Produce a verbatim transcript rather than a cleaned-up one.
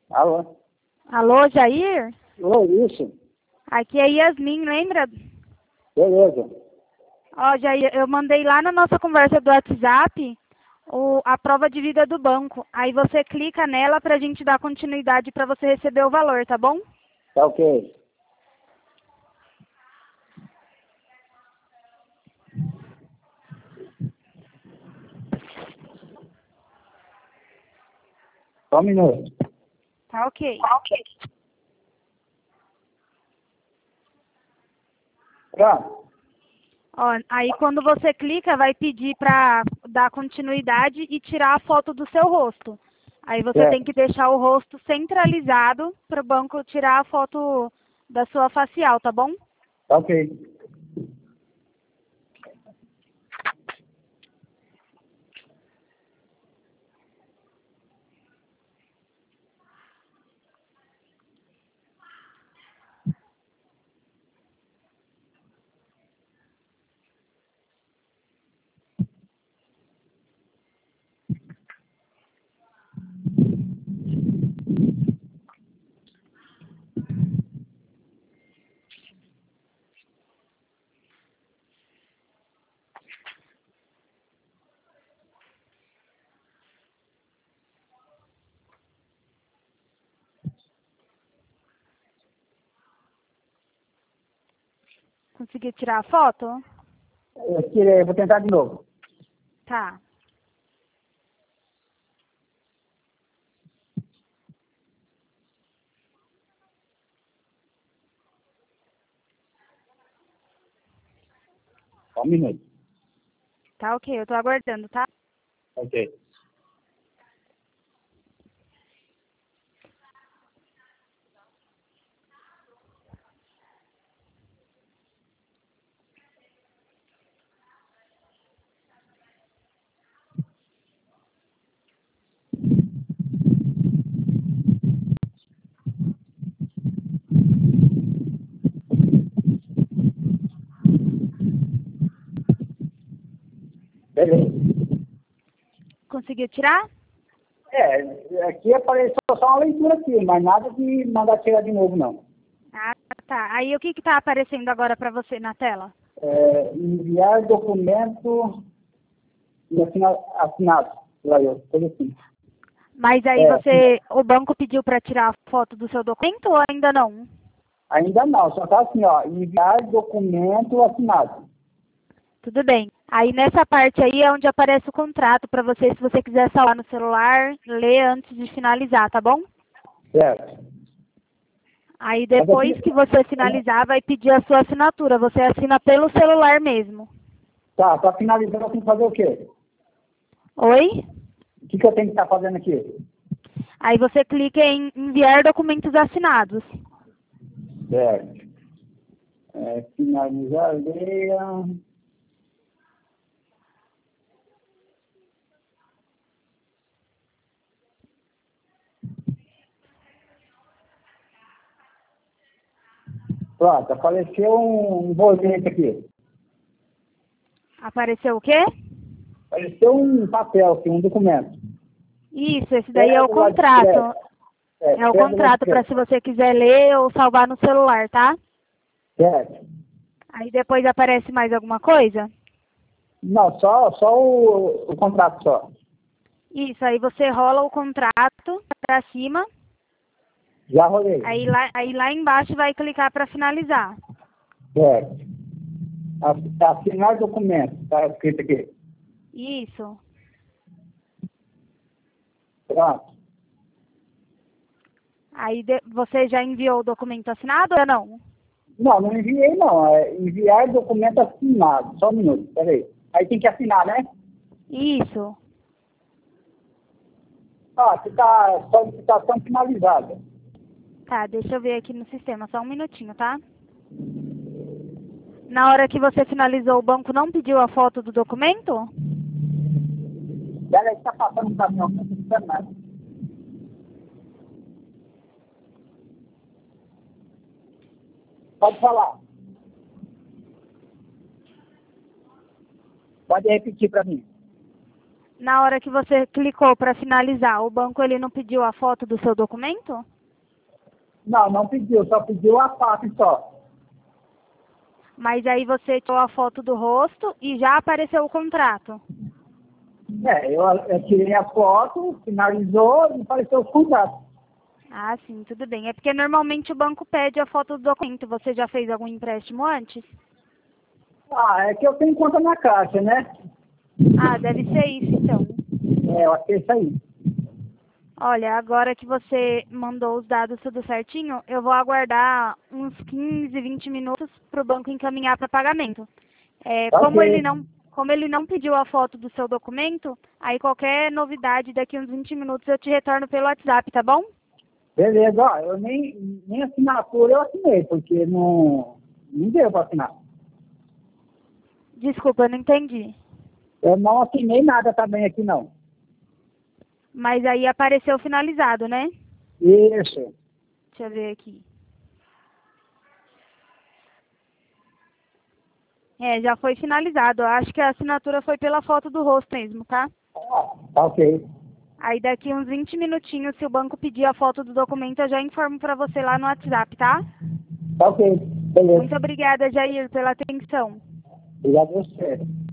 Alô? Alô, Jair? Oi, isso. Aqui é Yasmin, lembra? Beleza. Ó, Jair, eu mandei lá na nossa conversa do WhatsApp o, a prova de vida do banco. Aí você clica nela pra gente dar continuidade pra você receber o valor, tá bom? Tá ok. Só um minuto. Tá ok. Pronto. Ó, aí quando você clica, vai pedir pra dar continuidade e tirar a foto do seu rosto. Aí você tem Certo. que deixar o rosto centralizado para o banco tirar a foto da sua facial, tá bom? Tá ok. Conseguiu tirar a foto? Eu tirei, vou tentar de novo. Tá. Só um minuto. Tá ok, eu tô aguardando, tá? Ok. Beleza. Conseguiu tirar? É, aqui apareceu só uma leitura aqui, mas nada de mandar tirar de novo, não. Ah, tá. Aí o que que tá aparecendo agora pra você na tela? É, enviar documento e assina- assinado. Lá eu, coisa assim. Mas aí É, você, o banco pediu pra tirar a foto do seu documento ou ainda não? ainda não, só tá assim, ó, enviar documento assinado. Tudo bem. Aí nessa parte aí é onde aparece o contrato pra você, se você quiser salvar no celular, ler antes de finalizar, tá bom? Certo. Aí Mas depois aqui, que você finalizar, vai pedir a sua assinatura. Você assina pelo celular mesmo. tá, para finalizar eu tenho que fazer o quê? Oi? O que, que eu tenho que estar fazendo aqui? Aí você clica em enviar documentos assinados. Certo. É, finalizar, leia. Pronto, apareceu um boleto aqui. Apareceu o quê? Apareceu um papel aqui, um documento. Isso, esse daí é o Escreve lá, escreve. contrato. É, É o escreve lá, contrato para escreve. se você quiser ler ou salvar no celular, tá? Certo. Aí depois aparece mais alguma coisa? Não, só, só o, o contrato só. Isso, aí você rola o contrato para cima, Já rolei. aí lá, aí lá embaixo vai clicar para finalizar. Certo. Ass- Assinar documento, está escrito aqui. Isso. Pronto. Aí de- você já enviou o documento assinado ou não? Não, não enviei não. É enviar documento assinado. Só um minuto, peraí. Aí tem que assinar, né? Isso. Ah, aqui está solicitação finalizada. Tá, deixa eu ver aqui no sistema, só um minutinho, tá? Na hora que você finalizou, o banco não pediu a foto do documento? Peraí, está passando um caminhão, não estou escutando nada. Pode falar. Pode repetir para mim. Na hora que você clicou para finalizar, o banco ele não pediu a foto do seu documento? Não, não pediu, só pediu a face só. Mas aí você tirou a foto do rosto e já apareceu o contrato. É, eu, eu tirei a foto, finalizou e apareceu os contratos. Ah, sim, tudo bem. É porque normalmente o banco pede a foto do documento. Você já fez algum empréstimo antes? Ah, é que eu tenho conta na Caixa, né? Ah, deve ser isso então. É, eu acho que é isso aí. Olha, agora que você mandou os dados tudo certinho, eu vou aguardar uns quinze, vinte minutos para o banco encaminhar para pagamento. É, como Ok. ele não, como ele não pediu a foto do seu documento, aí qualquer novidade daqui uns vinte minutos eu te retorno pelo WhatsApp, tá bom? Beleza, ó, eu nem, nem assinatura eu assinei, porque não, não deu para assinar. Desculpa, eu não entendi. Eu não assinei nada também aqui, não. Mas aí apareceu finalizado, né? Isso. Deixa eu ver aqui. É, já foi finalizado. Eu acho que a assinatura foi pela foto do rosto mesmo, tá? Ah, tá ok. Aí daqui uns vinte minutinhos, se o banco pedir a foto do documento, eu já informo para você lá no WhatsApp, tá? Tá ok. Beleza. Muito obrigada, Jair, pela atenção. Obrigado a você.